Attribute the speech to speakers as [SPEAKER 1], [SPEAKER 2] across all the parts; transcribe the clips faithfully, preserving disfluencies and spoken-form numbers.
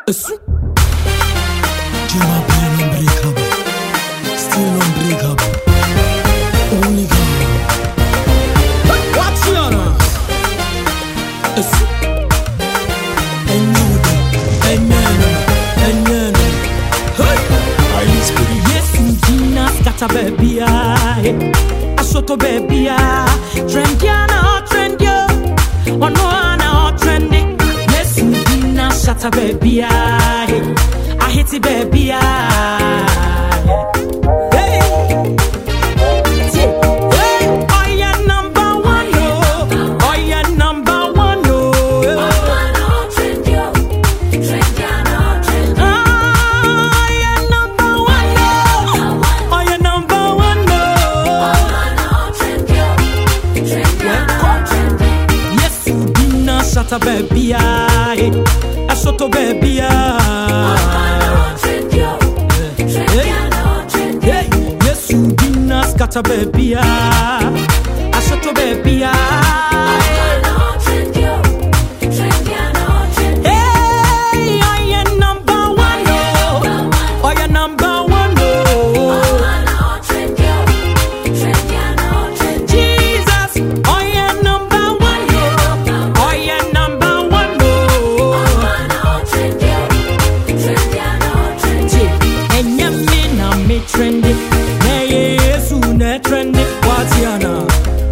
[SPEAKER 1] Still unbreakable, still unbreakable. Only God. What's your name? Amen, amen, amen. Hey, yes, Dina scatter baby, I soto baby, trendiana, trendio, one one trending. Yes, Dina shatter baby, I hit it baby. Shata baby, I soto baby, yes you dinna scatter baby, I soto baby, hey, I am number one, oh, I am number one, oh, Jesus, I am number one, I am number one, oh, and you mean I'm me trendy, nay, yes, soon trendy, what's your name?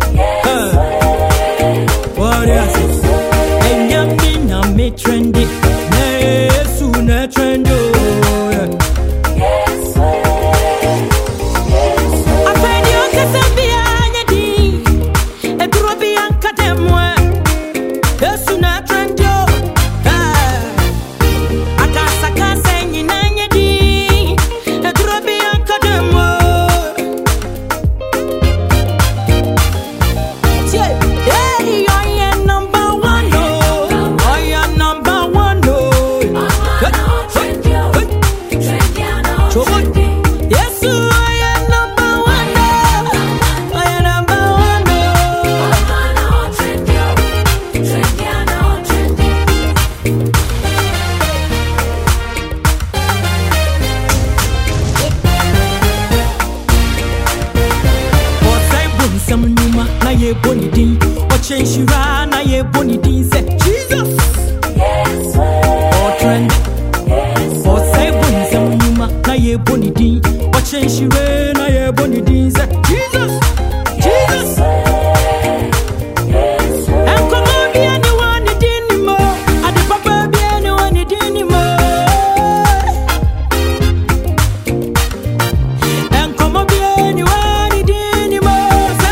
[SPEAKER 1] What is it? And you mean I'm me trendy, nay, yes, soon trendy. Ye boni din, o change na ye boni din say Jesus. Yes, o trend. Yes, o say boni sam nyuma na ye boni din, o change na ye boni din say Jesus. Jesus. Yes. And come on, be anyone it in mo, and the papa be anyone it in mo. And come on, be anyone it in mo.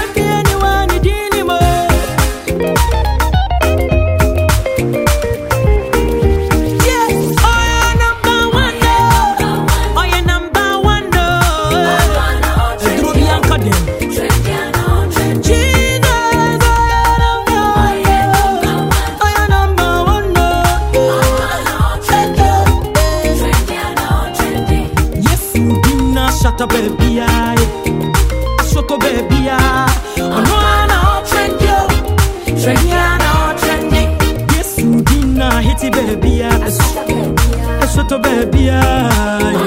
[SPEAKER 1] Shut up, baby, I soto baby, I no trend yo, trendiana trending. Yes, you dinna hit it, baby, I soto baby, I.